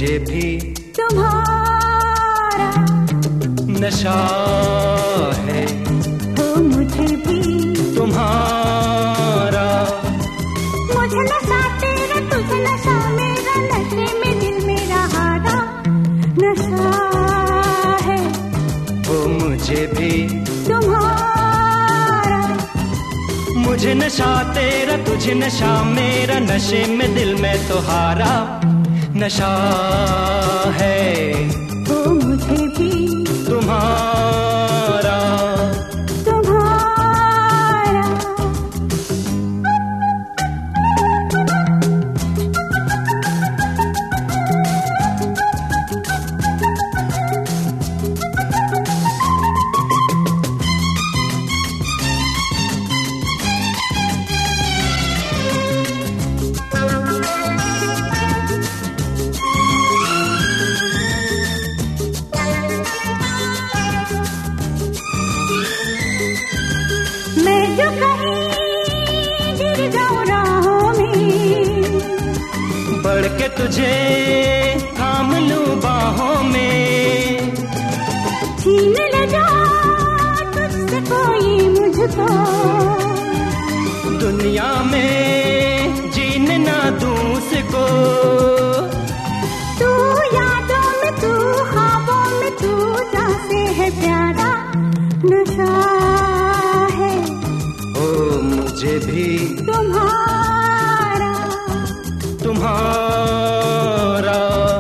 मुझे भी तुम्हारा नशा है, हो मुझे भी तुम्हारा। मुझे नशा तेरा, तुझे नशा मेरा, नशे में दिल मेरा हारा नशा है, हो मुझे भी तुम्हारा। मुझे नशा तेरा, तुझे नशा मेरा, नशे में दिल में तो हारा नशा है, हो मुझे भी तुम्हारा। तुम्हारा। मैं जो कहीं गिर जाऊं राहों में, बढ़ के तुझे थाम लूं बाहों में, छीन ले जा तुझसे कोई मुझको, दुनिया में जीने ना दूं उसको। तू यादों में, तू ख्वाबों में, तू जहाँ से है प्यारा नशा है, ओ मुझे भी तुम्हारा। तुम्हारा।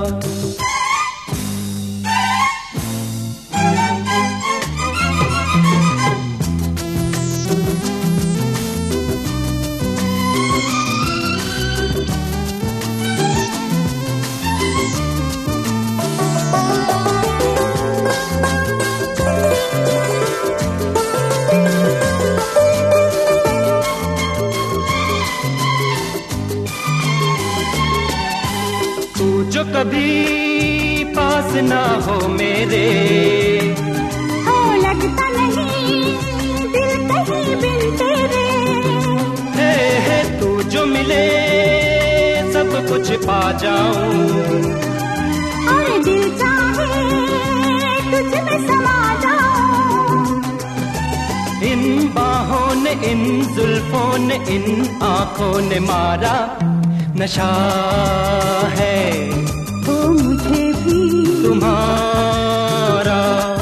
तू जो कभी पास ना हो मेरे, हो लगता नहीं दिल कहीं बिन तेरे, है तू जो मिले सब कुछ पा जाऊं, और दिल चाहे तुझ में समा जाऊं। इन बाहों ने, इन जुल्फों ने, इन आंखों ने मारा नशा है, हो मुझे भी तुम्हारा।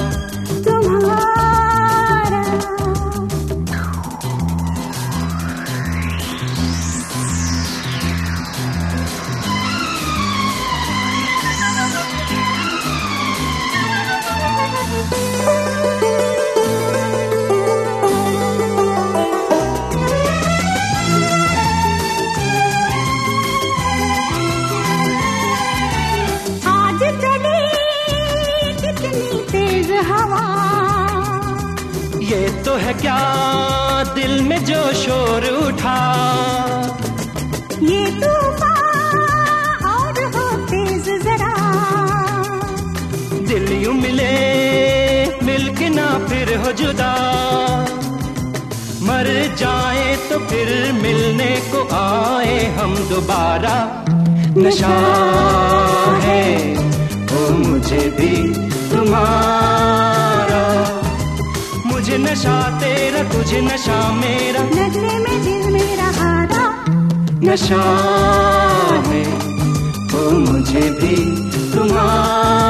तुम्हारा। आज चली कितनी तेज हवा, ये तो है क्या दिल में जो शोर उठा, ये तूफान और हो तेज जरा, दिल यूं मिले मिलके ना फिर हो जुदा, मर जाए तो फिर मिलने को आए हम दोबारा नशा है, ओ मुझे भी तुम्हारा। मुझे नशा तेरा, तुझे नशा मेरा, नशे में दिल मेरा हारा नशा है, ओ मुझे भी तुम्हारा।